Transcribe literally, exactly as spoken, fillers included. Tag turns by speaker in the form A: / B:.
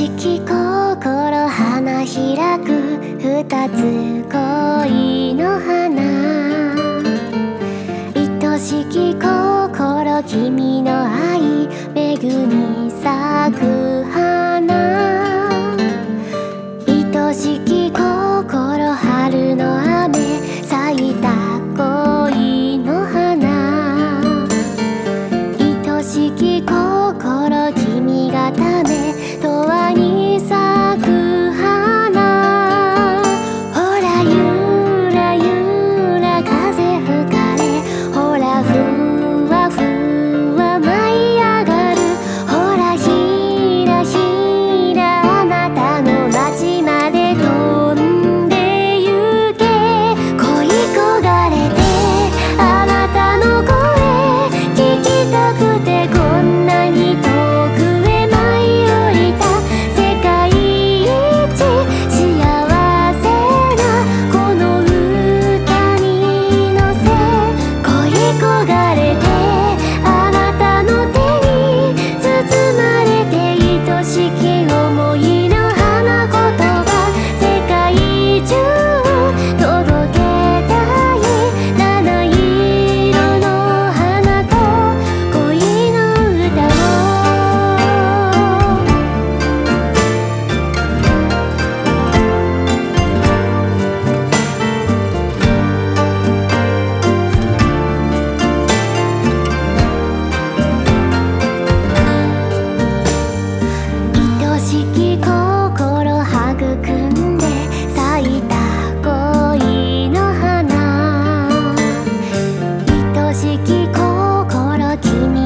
A: しき心花開く二つ恋の花、愛しき心君の愛恵み咲く花、愛しき心春の雨咲いた恋の花、愛しき心君がため永遠に咲く花、ほらゆらゆら風吹かれ、ほらふわふわ舞い上がる、ほらひらひらあなたの街まで飛んでゆけ、恋焦がれてあなたの声聞きたくてこんなに遠くへ舞い降りた、世界一幸せなこの歌に乗せ、恋焦がれてあなたの手に包まれて、愛しき想いの花言葉世界中届けたい、七色の花と恋の歌を。愛しき心育んで咲いた恋の花、愛しき心君